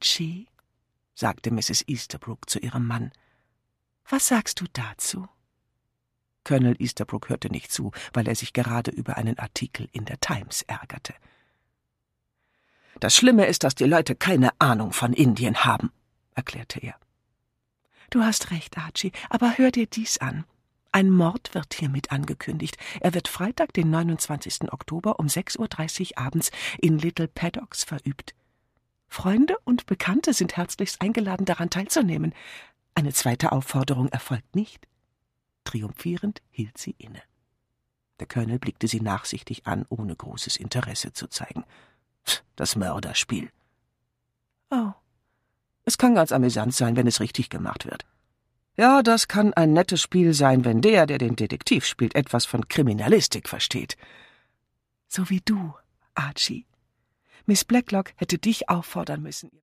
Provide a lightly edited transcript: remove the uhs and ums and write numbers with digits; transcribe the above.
Archie«, sagte Mrs. Easterbrook zu ihrem Mann. »Was sagst du dazu?« Colonel Easterbrook hörte nicht zu, weil er sich gerade über einen Artikel in der Times ärgerte. »Das Schlimme ist, dass die Leute keine Ahnung von Indien haben«, erklärte er. »Du hast recht, Archie, aber hör dir dies an. Ein Mord wird hiermit angekündigt. Er wird Freitag, den 29. Oktober um 6:30 Uhr abends in Little Paddocks verübt. Freunde und Bekannte sind herzlichst eingeladen, daran teilzunehmen. Eine zweite Aufforderung erfolgt nicht.« Triumphierend hielt sie inne. Der Colonel blickte sie nachsichtig an, ohne großes Interesse zu zeigen. »Das Mörderspiel.« »Oh, es kann ganz amüsant sein, wenn es richtig gemacht wird.« »Ja, das kann ein nettes Spiel sein, wenn der den Detektiv spielt, etwas von Kriminalistik versteht.« »So wie du, Archie. Miss Blacklock hätte dich auffordern müssen.«